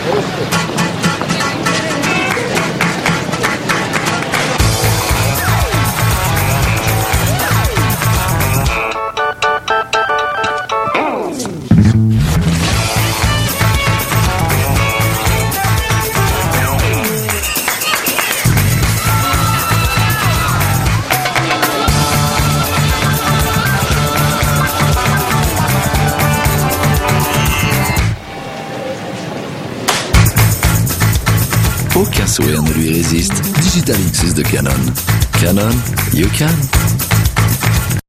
Aucun sourire ne lui résiste. Digital Xus de Canon. Canon, you can.